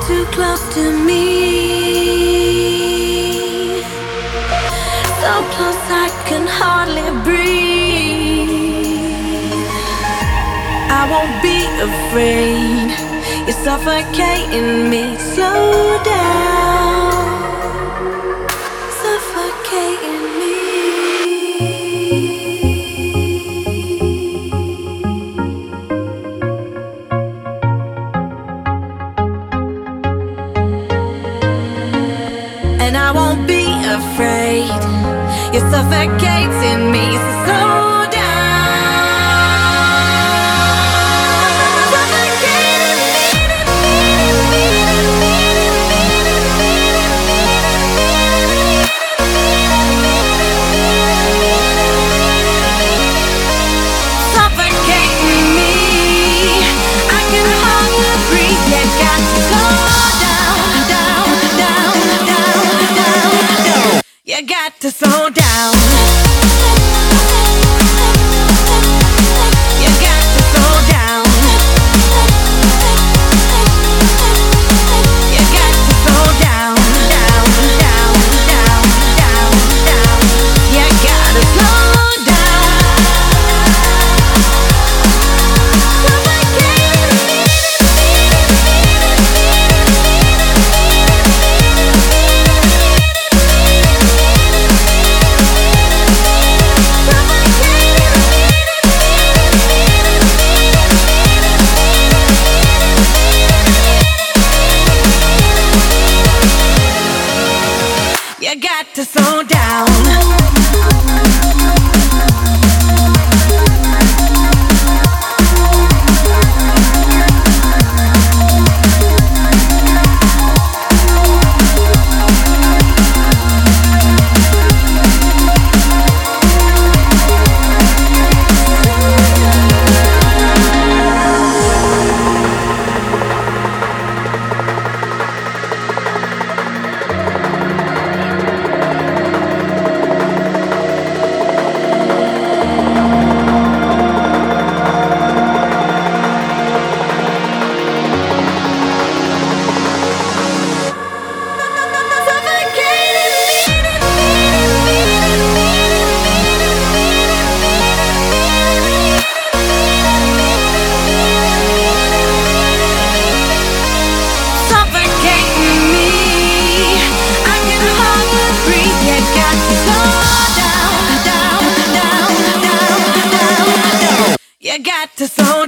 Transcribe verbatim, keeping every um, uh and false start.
too close to me, so close I can hardly breathe. I won't be afraid, you're suffocating me. Slow down, suffocating me. And I won't be afraid, you're suffocating me. So slow you got to slow down. You got to slow down. You got to slow down, down, down, down, down, down. You gotta slow down. You got to slow down. You got to slow